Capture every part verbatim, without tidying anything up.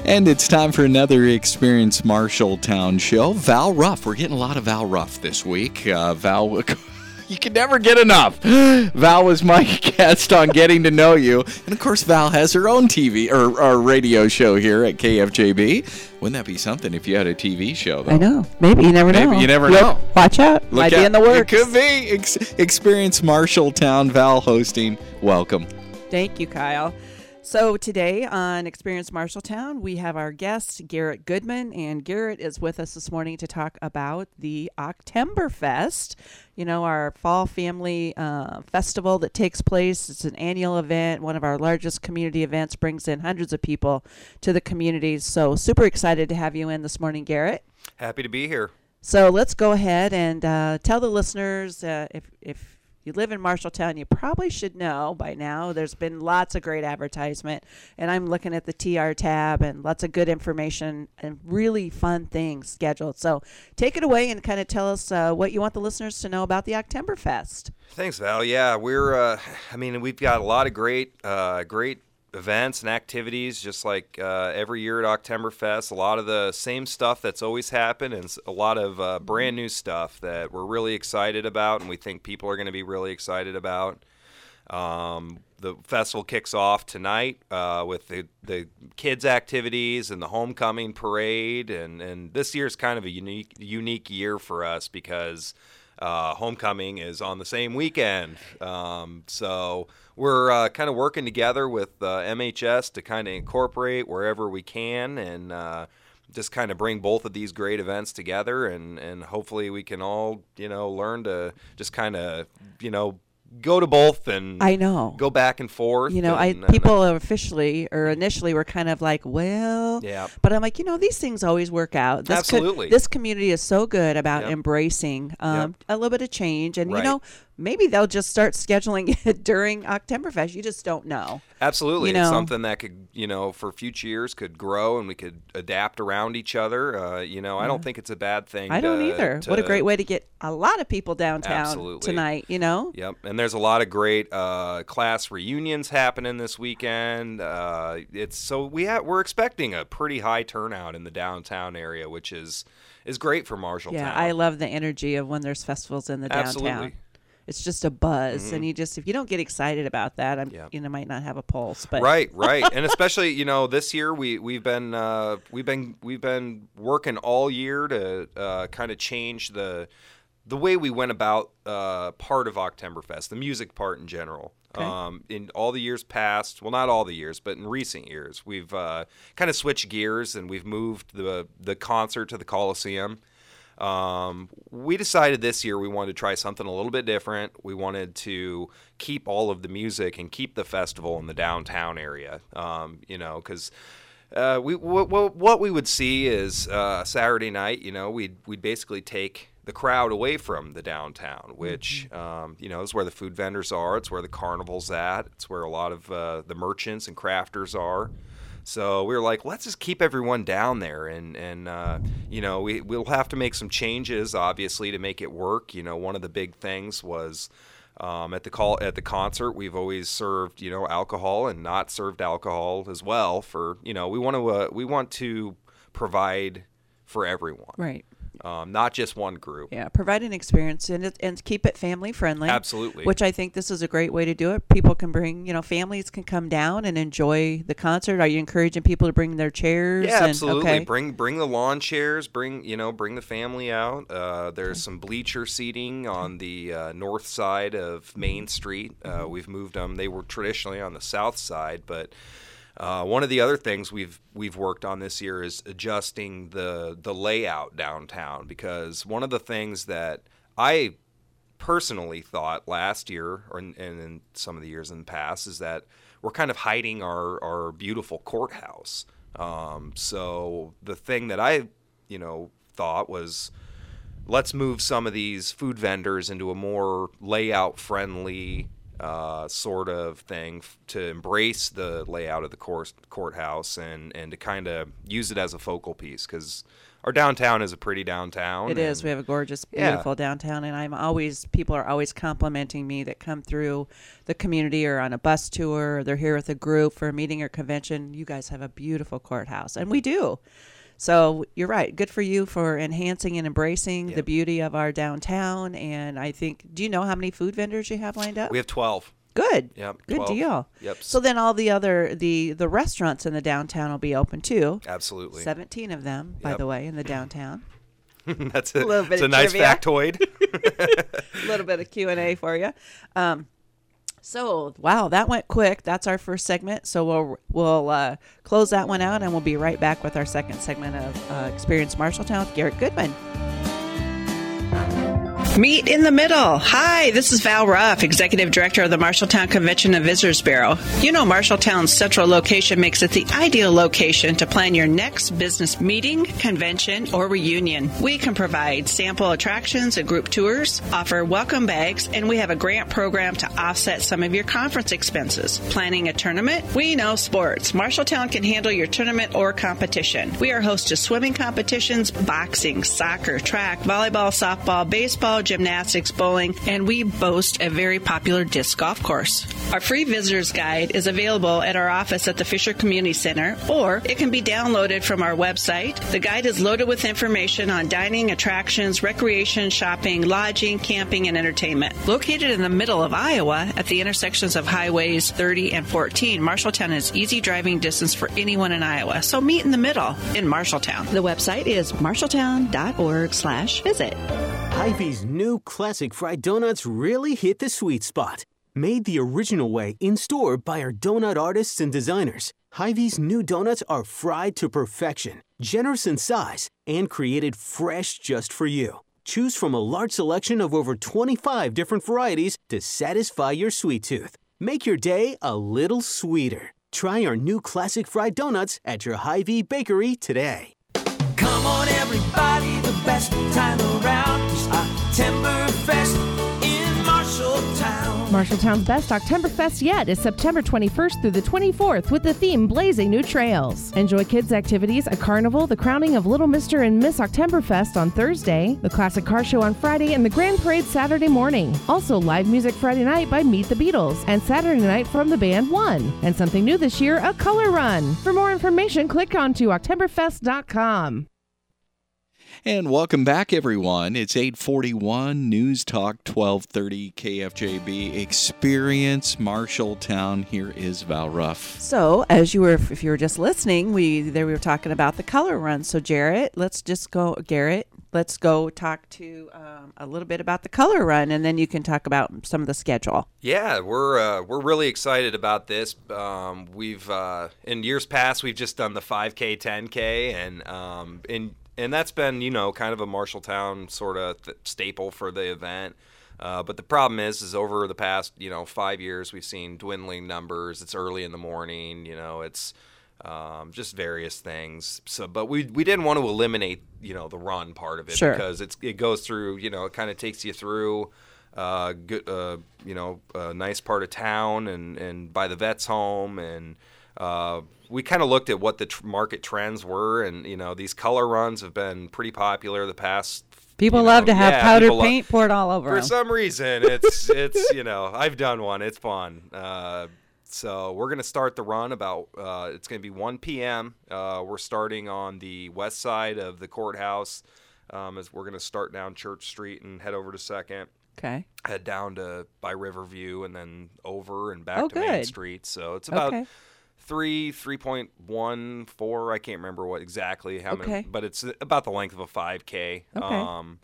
And it's time for another Experience Marshalltown show. Val Ruff. We're getting a lot of Val Ruff this week. Uh, Val, you can never get enough. Val was my guest on Getting to Know You. And, of course, Val has her own T V or, or radio show here at K F J B. Wouldn't that be something if you had a T V show, though? I know. Maybe. You never know. Maybe you never Look, know. Watch out. Look Might out. be in the works. It could be. Ex- Experience Marshalltown. Val hosting. Welcome. Thank you, Kyle. So today on Experience Marshalltown, we have our guest, Garrett Goodman, and Garrett is with us this morning to talk about the Octoberfest, you know, our fall family uh, festival that takes place. It's an annual event, one of our largest community events, brings in hundreds of people to the communities. So super excited to have you in this morning, Garrett. Happy to be here. So let's go ahead and uh, tell the listeners, uh, if if you live in Marshalltown, you probably should know by now. There's been lots of great advertisement, and I'm looking at the T R tab and lots of good information and really fun things scheduled. So take it away and kind of tell us uh, what you want the listeners to know about the Octoberfest. Thanks, Val. Yeah, we're, uh, I mean, we've got a lot of great, uh, great events and activities, just like uh, every year at Octoberfest. A lot of the same stuff that's always happened, and a lot of uh, brand new stuff that we're really excited about, and we think people are going to be really excited about. Um, the festival kicks off tonight uh, with the, the kids' activities and the homecoming parade, and, and this year's kind of a unique unique year for us because uh, homecoming is on the same weekend. Um, so we're uh, kind of working together with uh, M H S to kind of incorporate wherever we can and uh, just kind of bring both of these great events together, and, and hopefully we can all, you know, learn to just kind of, you know, go to both and I know. go back and forth. You know, and, I people officially or initially were kind of like, well, yeah. But I'm like, you know, these things always work out. This Absolutely. Co- this community is so good about Yep. embracing um, Yep. a little bit of change. And, Right. you know, maybe they'll just start scheduling it during Oktoberfest. You just don't know. Absolutely. You It's know. something that could, you know, for future years could grow and we could adapt around each other. Uh, you know, I don't think it's a bad thing. I don't to- either. to- What a great way to get a lot of people downtown Absolutely. tonight, you know? Yep, and there's a lot of great uh, class reunions happening this weekend. Uh, it's so we ha- we're expecting a pretty high turnout in the downtown area, which is is great for Marshalltown. Yeah, I love the energy of when there's festivals in the downtown. Absolutely. It's just a buzz, Mhm. and you just if you don't get excited about that, I'm Yep. you know might not have a pulse. But Right, right, and especially you know this year we we've been uh, we've been we've been working all year to uh, kind of change the the way we went about uh, part of Oktoberfest, the music part in general. Okay. Um, in all the years past, well, not all the years, but in recent years, we've uh, kind of switched gears and we've moved the the concert to the Coliseum. Um, we decided this year we wanted to try something a little bit different. We wanted to keep all of the music and keep the festival in the downtown area. Um, you know, because uh, we w- w- what we would see is uh, Saturday night. You know, we'd we'd basically take the crowd away from the downtown, which um, you know is where the food vendors are. It's where the carnival's at. It's where a lot of uh, the merchants and crafters are. So we were like, let's just keep everyone down there, and and uh, you know we we'll have to make some changes, obviously, to make it work. You know, one of the big things was um, at the call at the concert, we've always served you know alcohol and not served alcohol as well. For you know, we want to uh, we want to provide for everyone, right, um, not just one group. yeah, provide an experience and it, and keep it family friendly. Absolutely. Which I think this is a great way to do it. People can bring, you know, families can come down and enjoy the concert. Are you encouraging people to bring their chairs? Yeah, and, absolutely. Okay. Bring bring the lawn chairs. Bring you know bring the family out. Uh, there's some bleacher seating on the uh, north side of Main Street. Uh, we've moved them. They were traditionally on the south side, but uh, one of the other things we've we've worked on this year is adjusting the the layout downtown, because one of the things that I personally thought last year or in, and in some of the years in the past is that we're kind of hiding our, our beautiful courthouse. Um, so the thing that I, you know, thought was let's move some of these food vendors into a more layout friendly uh, sort of thing f- to embrace the layout of the court, courthouse and, and to kind of use it as a focal piece, because our downtown is a pretty downtown. It is. We have a gorgeous, Yeah. beautiful downtown, and I'm always, people are always complimenting me that come through the community or on a bus tour, or they're here with a group for a meeting or convention. You guys have a beautiful courthouse, and we do. So you're right. Good for you for enhancing and embracing Yep. the beauty of our downtown. And I think, do you know how many food vendors you have lined up? We have twelve. Good. Yep. Good twelve. deal. Yep. So then all the other, the, the restaurants in the downtown will be open too. Absolutely. seventeen of them, by Yep. the way, in the downtown. That's a, A little bit it's a of nice trivia. factoid. A little bit of Q and A for you. Um, so, wow, that went quick. That's our first segment. So we'll we'll uh, close that one out, and we'll be right back with our second segment of uh, Experience Marshalltown with Garrett Goodman. Meet in the middle. Hi, this is Val Ruff, Executive Director of the Marshalltown Convention and Visitors Bureau. You know Marshalltown's central location makes it the ideal location to plan your next business meeting, convention, or reunion. We can provide sample attractions and group tours, offer welcome bags, and we have a grant program to offset some of your conference expenses. Planning a tournament? We know sports. Marshalltown can handle your tournament or competition. We are host to swimming competitions, boxing, soccer, track, volleyball, softball, baseball, gymnastics, bowling, and we boast a very popular disc golf course. Our free visitor's guide is available at our office at the Fisher Community Center, or it can be downloaded from our website. The guide is loaded with information on dining, attractions, recreation, shopping, lodging, camping, and entertainment. Located in the middle of Iowa at the intersections of highways thirty and fourteen, Marshalltown is easy driving distance for anyone in Iowa. So meet in the middle in Marshalltown. The website is marshalltown.org slash visit. Hy-Vee's new classic fried donuts really hit the sweet spot. Made the original way in-store by our donut artists and designers, Hy-Vee's new donuts are fried to perfection, generous in size, and created fresh just for you. Choose from a large selection of over twenty-five different varieties to satisfy your sweet tooth. Make your day a little sweeter. Try our new classic fried donuts at your Hy-Vee bakery today. Come on, everybody, the best time around is Oktoberfest in Marshalltown. Marshalltown's best Oktoberfest yet is September twenty-first through the twenty-fourth with the theme Blazing New Trails. Enjoy kids' activities, a carnival, the crowning of Little Mister and Miss Oktoberfest on Thursday, the classic car show on Friday, and the grand parade Saturday morning. Also, live music Friday night by Meet the Beatles, and Saturday night from the band One. And something new this year, a color run. For more information, click on to oktoberfest dot com. And welcome back, everyone. It's eight forty-one, News Talk twelve thirty K F J B, Experience Marshalltown. Here is Val Ruff. So, as you were, if you were just listening, we there we were talking about the color run. So, Jarrett, let's just go, Garrett, let's go talk to um, a little bit about the color run, and then you can talk about some of the schedule. Yeah, we're uh, we're really excited about this. Um, we've uh, in years past we've just done the five K, ten K, and um, in and that's been, you know, kind of a Marshalltown sort of th- staple for the event. Uh, but the problem is, is over the past, you know, five years, we've seen dwindling numbers. It's early in the morning, you know, it's um, just various things. So, but we we didn't want to eliminate, you know, the run part of it Sure. because it's it goes through, you know, it kind of takes you through, uh, good, uh, you know, a nice part of town and and by the vet's home and. Uh, we kind of looked at what the tr- market trends were, and you know these color runs have been pretty popular the past. People you love know, to have yeah, powdered people lo- paint poured all over For them. some reason, it's it's you know I've done one. It's fun. Uh, so we're gonna start the run about. Uh, it's gonna be one p.m. Uh, we're starting on the west side of the courthouse. Um, as we're gonna start down Church Street and head over to Second. Okay. Head down to by Riverview and then over and back Oh, to Main good. Street. So it's about. Okay. Three, three point one four. I can't remember what exactly how Okay. many, but it's about the length of a five K. Okay. Um,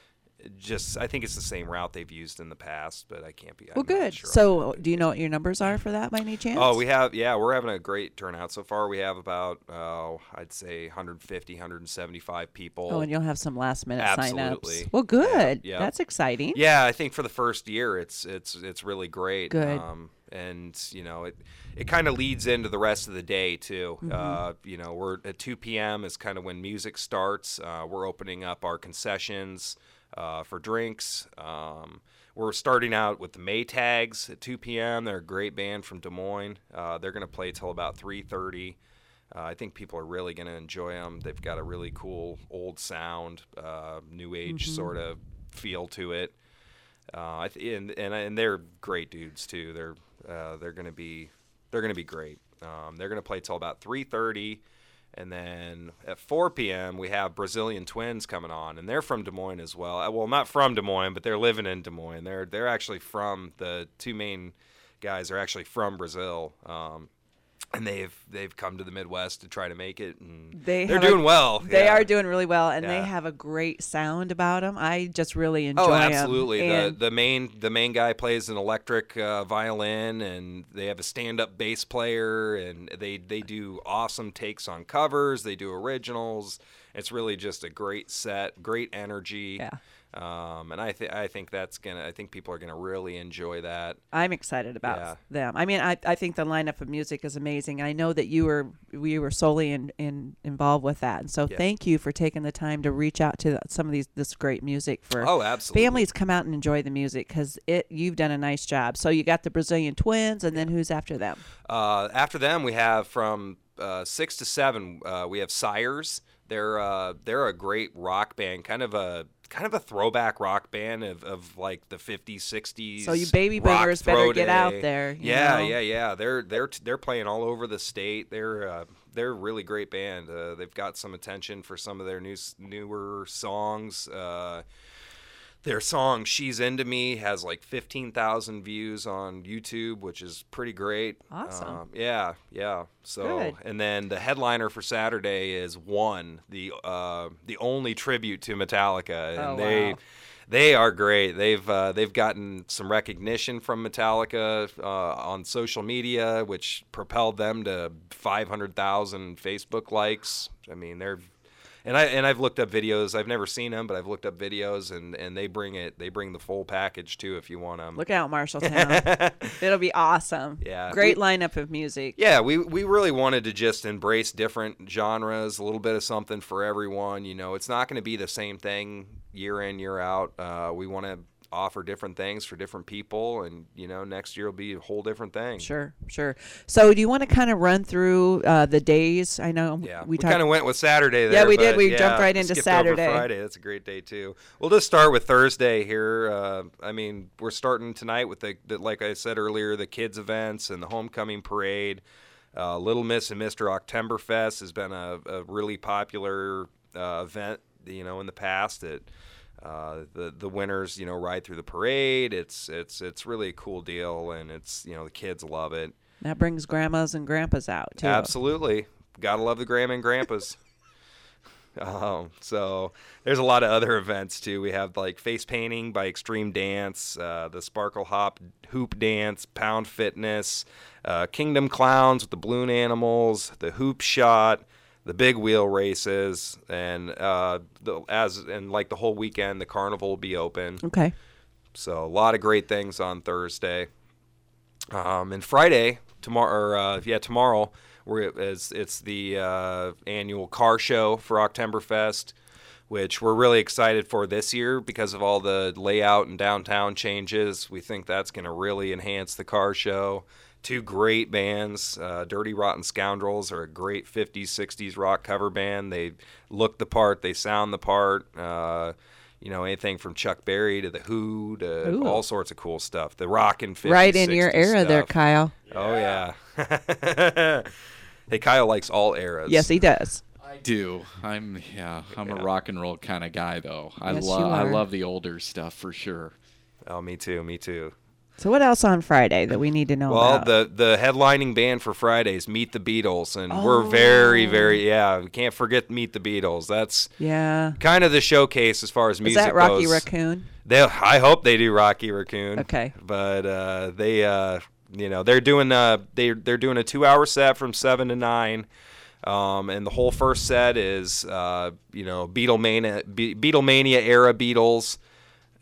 just I think it's the same route they've used in the past, but I can't be. I'm Well, not good. sure on So, that. do you know what your numbers are for that by any chance? Oh, we have yeah, we're having a great turnout so far. We have about uh, I'd say one fifty, one seventy-five people. Oh, and you'll have some last minute Absolutely. signups. Well, good. Yeah, yeah. That's exciting. Yeah, I think for the first year, it's it's it's really great. Good. Um, and you know, it it kind of leads into the rest of the day too. Mm-hmm. Uh, you know, we're at two p.m. is kind of when music starts. Uh, we're opening up our concessions uh, for drinks. Um, we're starting out with the Maytags at two p.m. They're a great band from Des Moines. Uh, they're going to play till about three thirty. Uh, I think people are really going to enjoy them. They've got a really cool old sound, uh, new age mm-hmm. sort of feel to it. Uh, I th- and, and and they're great dudes too. They're uh, they're going to be they're going to be great. Um, they're going to play till about three thirty. And then at four p.m. we have Brazilian Twins coming on, and they're from Des Moines as well. Well, not from Des Moines, but they're living in Des Moines. They're they're actually from the two main guys are actually from Brazil, um, and they've they've come to the Midwest to try to make it, and they they're doing a, well. They yeah. are doing really well, and yeah. they have a great sound about them. I just really enjoy them. them. Oh, absolutely. The the the main the main guy plays an electric uh, violin, and they have a stand-up bass player, and they they do awesome takes on covers. They do originals. It's really just a great set, great energy. Yeah. Um, and I think I think that's gonna. I think people are gonna really enjoy that. I'm excited about yeah. them. I mean, I, I think the lineup of music is amazing. I know that you were we were solely in, in involved with that, and so yeah. thank you for taking the time to reach out to some of these this great music for oh, absolutely. families. Come out and enjoy the music because it you've done a nice job. So you got the Brazilian Twins, and then who's after them? Uh, after them, we have from uh, six to seven. Uh, we have Sires. They're uh, they're a great rock band, kind of a kind of a throwback rock band of, of like the fifties, sixties. So you baby boomers better get out there. You yeah, know? yeah, yeah. They're they're they're playing all over the state. They're uh, they're a really great band. Uh, they've got some attention for some of their new newer songs. Uh, Their song "She's Into Me" has like fifteen thousand views on YouTube, which is pretty great. Awesome. Um, yeah, yeah. So, Good. and then the headliner for Saturday is One, the uh, the only tribute to Metallica, and Oh, they wow. they are great. They've uh, they've gotten some recognition from Metallica uh, on social media, which propelled them to five hundred thousand Facebook likes. I mean, they're And I and I've looked up videos. I've never seen them, but I've looked up videos, and, and they bring it. They bring the full package too, if you want them. Look out, Marshalltown. It'll be awesome. Yeah. Great We- lineup of music. Yeah, we we really wanted to just embrace different genres, a little bit of something for everyone. You know, it's not going to be the same thing year in, year out. Uh, we want to offer different things for different people, and you know, next year will be a whole different thing. Sure, sure. So, do you want to kind of run through uh, the days? I know Yeah, we, we, talked- kind of went with Saturday there. Yeah, we did. but We yeah, jumped right into skipped Saturday. Over Friday, that's a great day too. We'll just start with Thursday here. Uh, I mean, we're starting tonight with the, the, like I said earlier, the kids events and the homecoming parade. Uh, Little Miss and Mister Oktoberfest has been a, a really popular uh, event, you know, in the past. It Uh, the the winners, you know, ride through the parade. It's it's it's really a cool deal, and it's, you know, the kids love it. That brings grandmas and grandpas out too. Absolutely, gotta love the grandma and grandpas. um, so there's a lot of other events too. We have like face painting by Extreme Dance, uh, the Sparkle Hop Hoop Dance, Pound Fitness, uh, Kingdom Clowns with the balloon animals, the Hoop Shot, the big wheel races, and uh, the, as and like the whole weekend, the carnival will be open. Okay. So a lot of great things on Thursday. Um, and Friday, tomorrow, or, uh, yeah, tomorrow, we're, it's, it's the uh, annual car show for Oktoberfest, which we're really excited for this year because of all the layout and downtown changes. We think that's going to really enhance the car show. Two great bands. Uh, Dirty Rotten Scoundrels are a great fifties, sixties rock cover band. They look the part. They sound the part. Uh, you know, anything from Chuck Berry to The Who to Ooh. all sorts of cool stuff. The rockin' fifties, Right in your sixties era there, stuff. Kyle. Oh, yeah. Hey, Kyle likes all eras. Yes, he does. I do. I'm yeah. I'm Yeah. a rock and roll kind of guy, though. I Yes, you love I are. love the older stuff for sure. Oh, me too. Me too. So, what else on Friday that we need to know Well, about? the the headlining band for Fridays, Meet the Beatles, and we're very, very yeah. We can't forget Meet the Beatles. That's yeah. kind of the showcase as far as Is music that Rocky goes. Raccoon? They, I hope they do Rocky Raccoon. Okay. But uh, they, uh, you know, they're doing uh, they they're doing a two-hour set from seven to nine, um, and the whole first set is uh, you know, Beatlemania, Be- Beatlemania era Beatles.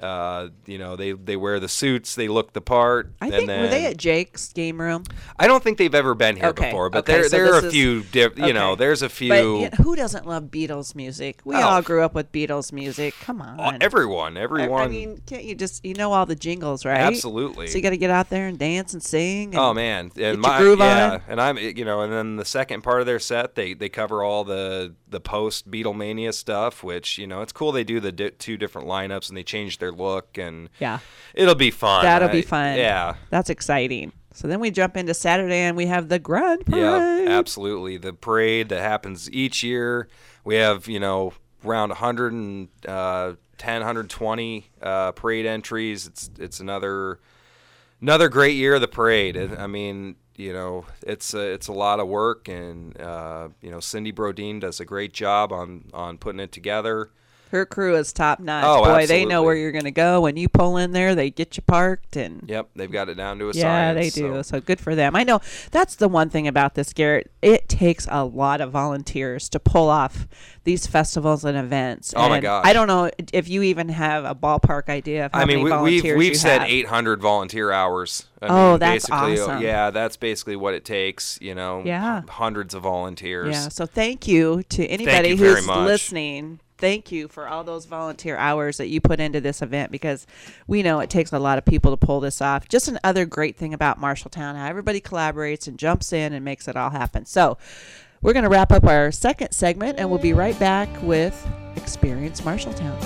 Uh, you know, they, they wear the suits, they look the part. I and think then, were they at Jake's game room? I don't think they've ever been here Okay, before, but okay, there so there are this a is- few. Diff, you know, okay. there's a few. But you know, who doesn't love Beatles music? We Oh. all grew up with Beatles music. Come on. uh, everyone, everyone. I mean, can't you just you know all the jingles, right? Absolutely. So you got to get out there and dance and sing. And Oh man, and your my groove on yeah, it. and I'm you know, and then the second part of their set, they they cover all the the post Beatlemania stuff, which you know it's cool. They do the di- two different lineups and they change their look, and Yeah. it'll be fun. That'll I- be fun. Yeah, That's exciting. So then we jump into Saturday and we have the Grand Parade. yeah, absolutely. The parade that happens each year. We have you know around one hundred ten, one hundred twenty uh, parade entries. It's it's another another great year of the parade. It, I mean. You know, it's a, it's a lot of work, and uh, you know, Cindy Brodeen does a great job on, on putting it together. Her crew is top notch. Oh, Boy, they know absolutely. where you're going to go. When you pull in there, they get you parked and Yep, they've got it down to a yeah, science. they do. So. So good for them. I know that's the one thing about this, Garrett. It takes a lot of volunteers to pull off these festivals and events. Oh, my And gosh. I don't know if you even have a ballpark idea of how I mean, many we, volunteers we've we've you said have. eight hundred volunteer hours. I Oh, mean, that's basically, awesome. Yeah, that's basically what it takes. You know, Yeah. h- hundreds of volunteers. Yeah. So thank you to anybody you very who's much. listening. Thank you for all those volunteer hours that you put into this event, because we know it takes a lot of people to pull this off. Just another great thing about Marshalltown, how everybody collaborates and jumps in and makes it all happen. So we're going to wrap up our second segment, and we'll be right back with Experience Marshalltown.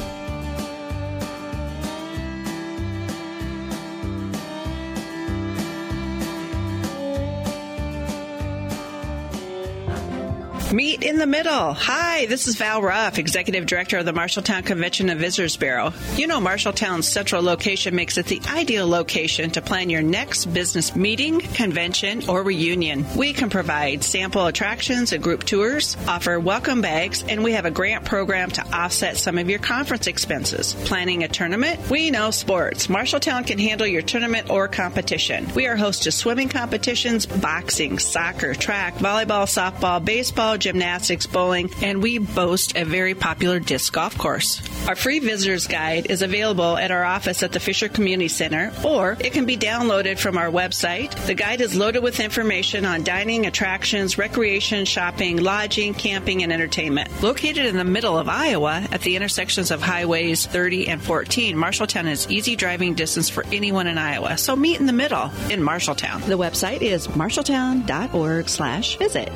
Meet in the middle. Hi, this is Val Ruff, Executive Director of the Marshalltown Convention and Visitors Bureau. You know Marshalltown's central location makes it the ideal location to plan your next business meeting, convention, or reunion. We can provide sample attractions and group tours, offer welcome bags, and we have a grant program to offset some of your conference expenses. Planning a tournament? We know sports. Marshalltown can handle your tournament or competition. We are host to swimming competitions, boxing, soccer, track, volleyball, softball, baseball, gymnastics, bowling, and we boast a very popular disc golf course. Our free visitor's guide is available at our office at the Fisher Community Center, or it can be downloaded from our website. The guide is loaded with information on dining, attractions, recreation, shopping, lodging, camping, and entertainment. Located in the middle of Iowa at the intersections of highways thirty and fourteen, Marshalltown is easy driving distance for anyone in Iowa. So meet in the middle in Marshalltown. The website is marshalltown.org slash visit.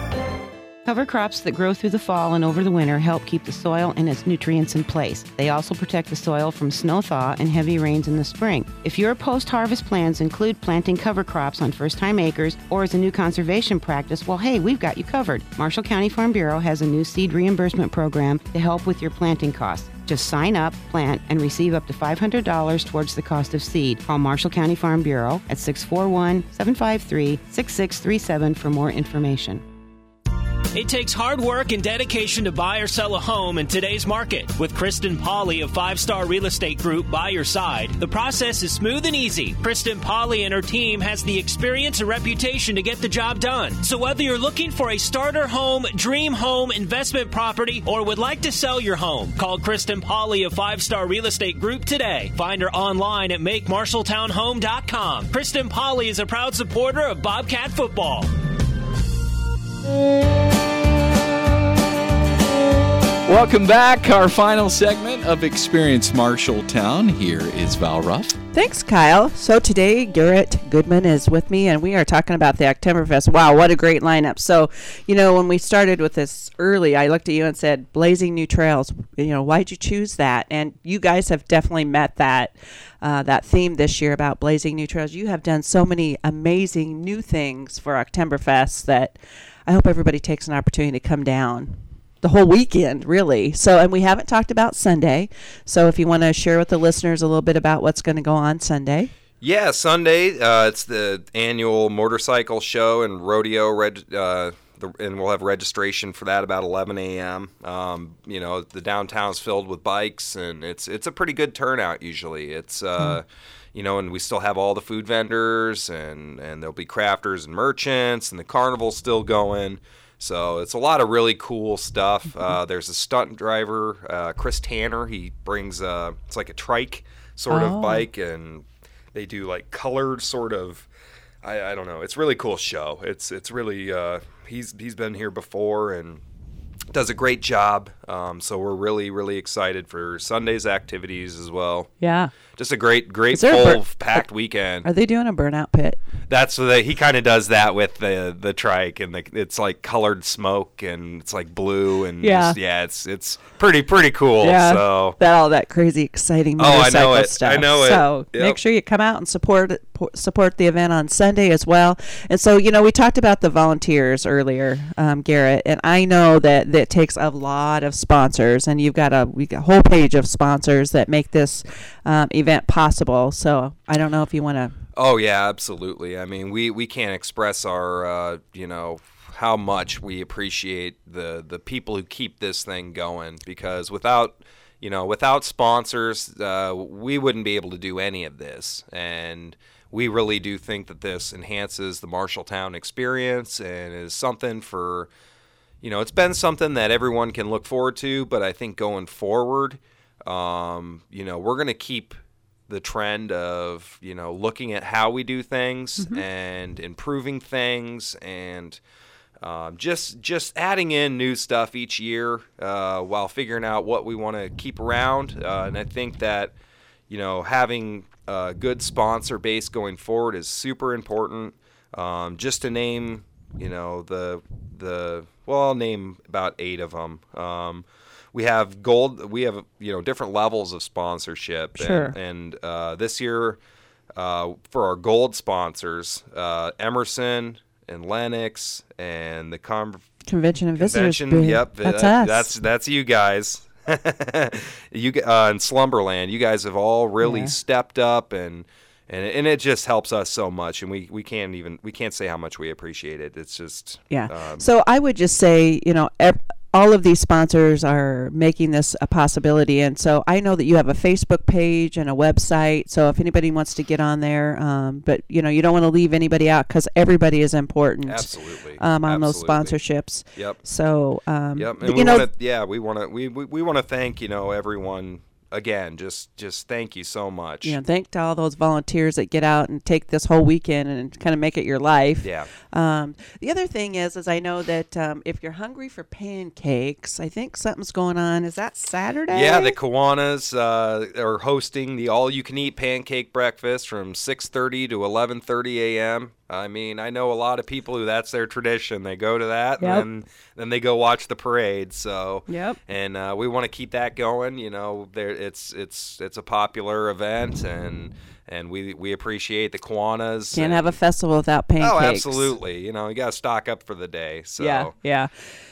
Cover crops that grow through the fall and over the winter help keep the soil and its nutrients in place. They also protect the soil from snow thaw and heavy rains in the spring. If your post-harvest plans include planting cover crops on first-time acres or as a new conservation practice, well, hey, we've got you covered. Marshall County Farm Bureau has a new seed reimbursement program to help with your planting costs. Just sign up, plant, and receive up to five hundred dollars towards the cost of seed. Call Marshall County Farm Bureau at six four one, seven five three, six six three seven for more information. It takes hard work and dedication to buy or sell a home in today's market. With Kristen Pauley of Five Star Real Estate Group by your side, the process is smooth and easy. Kristen Pauley and her team has the experience and reputation to get the job done. So whether you're looking for a starter home, dream home, investment property, or would like to sell your home, call Kristen Pauley of Five Star Real Estate Group today. Find her online at make marshalltown home dot com. Kristen Pauley is a proud supporter of Bobcat football. Welcome back. Our final segment of Experience Marshalltown. Here is Val Ruff. Thanks, Kyle. So today, Garrett Goodman is with me, and we are talking about the Oktoberfest. Wow, what a great lineup. So, you know, when we started with this early, I looked at you and said, Blazing New Trails. You know, why'd you choose that? And you guys have definitely met that uh, that theme this year about Blazing New Trails. You have done so many amazing new things for Oktoberfest that I hope everybody takes an opportunity to come down. The whole weekend, really. So, and we haven't talked about Sunday. So if you want to share with the listeners a little bit about what's going to go on Sunday. Yeah, Sunday, uh, it's the annual motorcycle show and rodeo, reg- uh, the, and we'll have registration for that about eleven a.m. Um, you know, the downtown's filled with bikes, and it's it's a pretty good turnout usually. It's, uh, hmm. you know, and we still have all the food vendors, and, and there'll be crafters and merchants, and the carnival's still going. So it's a lot of really cool stuff. Uh, there's a stunt driver, uh, Chris Tanner. He brings uh, it's like a trike sort Oh. of bike, and they do like colored sort of. I, I don't know. It's a really cool show. It's it's really uh, he's he's been here before and does a great job. Um, so we're really really excited for Sunday's activities as well. Yeah. Just a great great Is there a full bur- packed weekend. Are they doing a burnout pit? That's the he kind of does that with the the trike, and the, it's like colored smoke, and it's like blue, and Yeah. just, yeah, it's it's pretty pretty cool. Yeah. So That all that crazy exciting Oh, I know motorcycle it. stuff. I know it. So Yep. make sure you come out and support it- po- support the event on Sunday as well. And so you know we talked about the volunteers earlier, um, Garrett, and I know that that takes a lot of sponsors, and you've got a we got a whole page of sponsors that make this um, event possible. So I don't know if you want to. oh yeah, absolutely. I mean, we we can't express our uh, you know how much we appreciate the the people who keep this thing going, because without you know without sponsors, uh, we wouldn't be able to do any of this. And we really do think that this enhances the Marshalltown experience and is something for, you know, it's been something that everyone can look forward to. But I think going forward, um, you know, we're going to keep the trend of, you know, looking at how we do things and improving things, and um, just just adding in new stuff each year uh, while figuring out what we want to keep around. Uh, and I think that, you know, having a good sponsor base going forward is super important. Um, just to name, you know, the the well, I'll name about eight of them. Um, we have gold. We have you know different levels of sponsorship. Sure. And, and uh, this year, uh, for our gold sponsors, uh, Emerson and Lennox and the Con- Convention and Visitors Convention. booth. Yep, That's that- us. That's that's you guys. you g- uh, in Slumberland, you guys have all really Yeah. stepped up, and and and it just helps us so much, and we, we can't even we can't say how much we appreciate it. It's just Yeah. um, So I would just say, you know, ev- all of these sponsors are making this a possibility. And so I know that you have a Facebook page and a website. So if anybody wants to get on there, um, but, you know, you don't want to leave anybody out because everybody is important absolutely um, on those absolutely. sponsorships. Yep. So, um, Yep. but, And you we know, want to yeah we want to we we, we want to thank you know everyone again. Just just thank you so much. you know, thank to all those volunteers that get out and take this whole weekend and kind of make it your life. Yeah. Um, the other thing is, is I know that um, if you're hungry for pancakes, I think something's going on. Is that Saturday? Yeah, the Kiwanis uh, are hosting the all-you-can-eat pancake breakfast from six thirty to eleven thirty a.m. I mean, I know a lot of people who that's their tradition. They go to that, Yep. and then, then they go watch the parade. So, Yep. and uh, we want to keep that going. You know, there it's it's it's a popular event, and and we we appreciate the Kiwanis. Can't and, have a festival without pancakes. Oh, absolutely. You know, you got to stock up for the day. So. Yeah, yeah.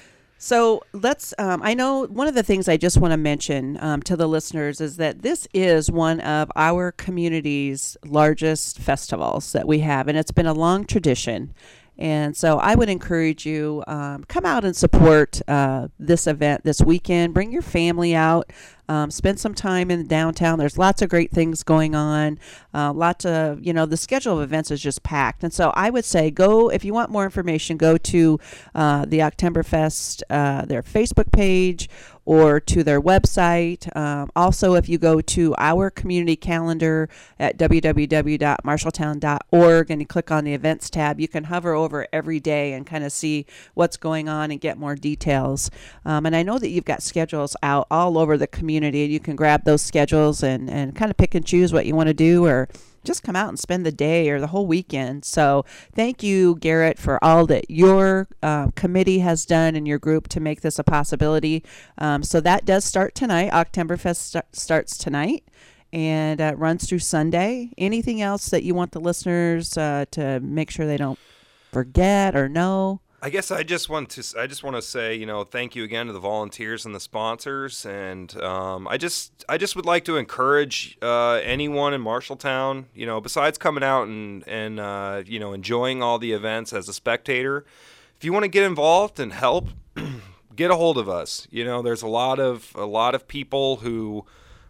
So let's, um, I know one of the things I just want to mention um, to the listeners is that this is one of our community's largest festivals that we have, and it's been a long tradition. And so I would encourage you, um, come out and support uh, this event this weekend. Bring your family out. Um, spend some time in downtown. There's lots of great things going on. Uh, lots of, you know, the schedule of events is just packed. And so I would say go, if you want more information, go to uh, the Oktoberfest, uh, their Facebook page, or to their website. Um, also, if you go to our community calendar at w w w dot marshalltown dot org and you click on the events tab, you can hover over every day and kind of see what's going on and get more details. Um, and I know that you've got schedules out all over the community, and you can grab those schedules and, and kind of pick and choose what you want to do, or just come out and spend the day or the whole weekend. So thank you, Garrett, for all that your um, committee has done in your group to make this a possibility. Um, so that does start tonight. Oktoberfest st- starts tonight and uh, runs through Sunday. Anything else that you want the listeners uh, to make sure they don't forget or know? I guess I just want to I just want to say, you know, thank you again to the volunteers and the sponsors, and um, I just I just would like to encourage uh, anyone in Marshalltown, you know, besides coming out and and uh, you know enjoying all the events as a spectator, if you want to get involved and help, get a hold of us. You know, there's a lot of a lot of people who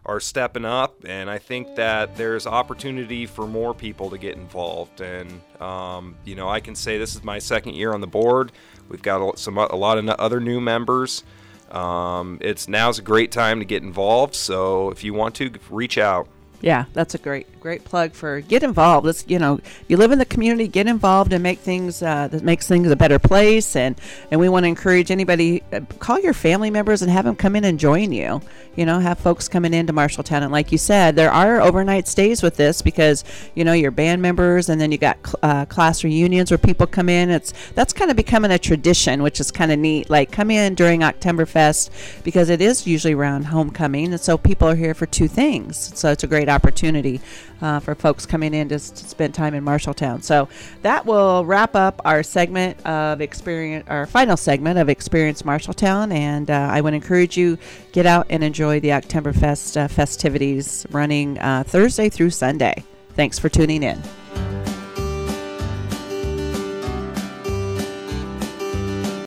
are stepping up, and I think that there's opportunity for more people to get involved. And um, you know, I can say this is my second year on the board. We've got some a lot of other new members. Um, it's now's a great time to get involved. So if you want to, reach out. Yeah, that's a great, great plug for get involved. Let's, you know, you live in the community, get involved and make things uh, that makes things a better place. And, and we want to encourage anybody, uh, call your family members and have them come in and join you. You know, have folks coming into Marshalltown. And like you said, there are overnight stays with this because, you know, your band members, and then you got cl- uh, class reunions where people come in. It's that's kind of becoming a tradition, which is kind of neat. Like come in during Oktoberfest because it is usually around homecoming, and so people are here for two things. So it's a great opportunity uh, for folks coming in to, to spend time in Marshalltown. So that will wrap up our segment of experience, our final segment of Experience Marshalltown. And uh, I would encourage you get out and enjoy the Oktoberfest uh, festivities running uh, Thursday through Sunday. Thanks for tuning in.